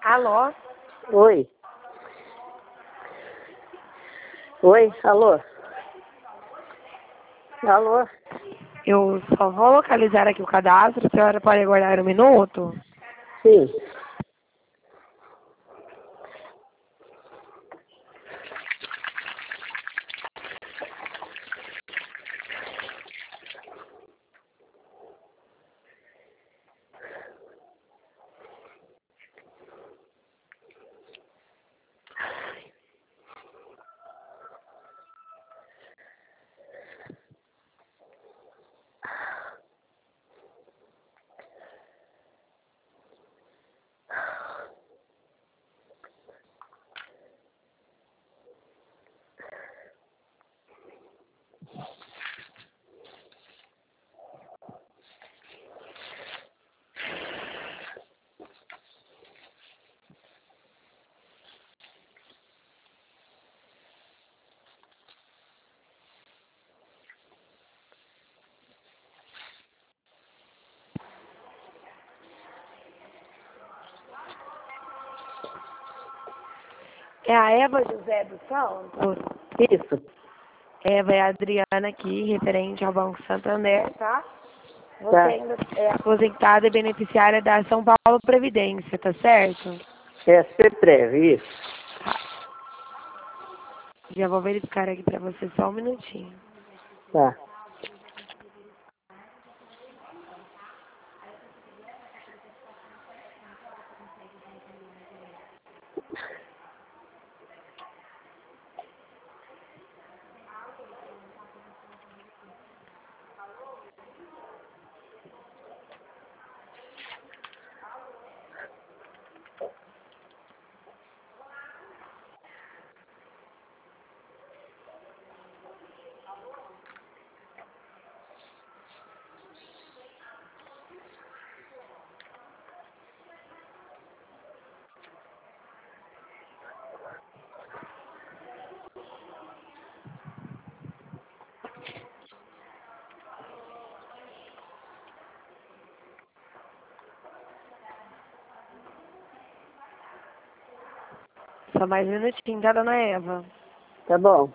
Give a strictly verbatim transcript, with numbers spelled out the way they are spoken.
Alô? Oi. Oi, alô? Alô? Eu só vou localizar aqui o cadastro, a senhora pode aguardar um minuto? Sim. É a Eva José dos Santos? Isso. Eva é a Adriana aqui, referente ao Banco Santander, tá? Você Tá. ainda é aposentada e beneficiária da São Paulo Previdência, tá certo? É CETREV, isso. Já vou verificar aqui pra você só um minutinho. Tá. Só mais um minutinho, tá, dona Eva? Tá bom.